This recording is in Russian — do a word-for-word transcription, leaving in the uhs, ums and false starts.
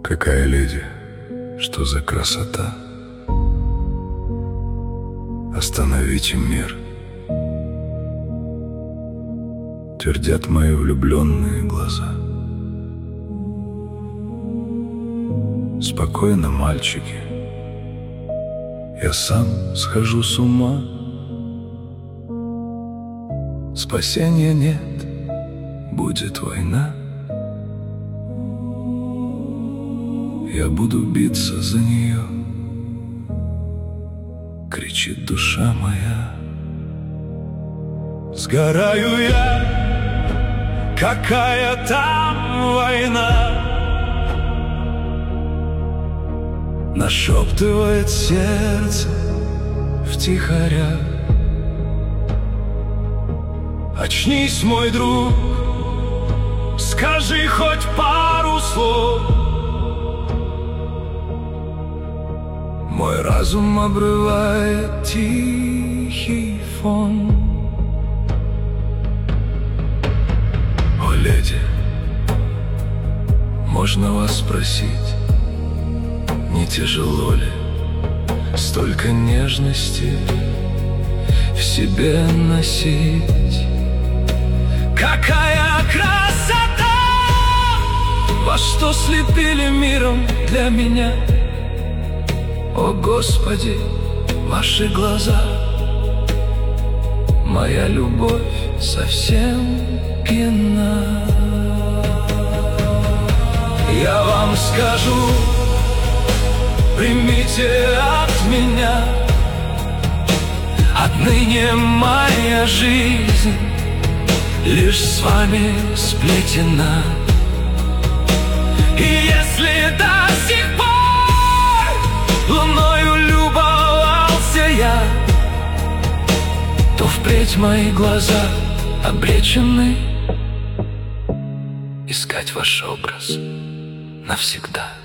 Какая леди, что за красота! Остановите мир. Твердят мои влюбленные глаза. Спокойно, мальчики, я сам схожу с ума. Спасения нет, будет война. Я буду биться за нее, кричит душа моя. Сгораю я, какая там война, нашептывает сердце втихаря. Очнись, мой друг, скажи хоть пару слов. Мой разум обрывает тихий фон. О, леди, можно вас спросить, не тяжело ли столько нежности в себе носить? Какая красота! Во что слепили миром для меня? О, Господи, ваши глаза, моя любовь совсем пьяна. Я вам скажу, примите от меня, отныне моя жизнь лишь с вами сплетена. И если до сих пор луною любовался я, то впредь мои глаза обречены искать ваш образ навсегда.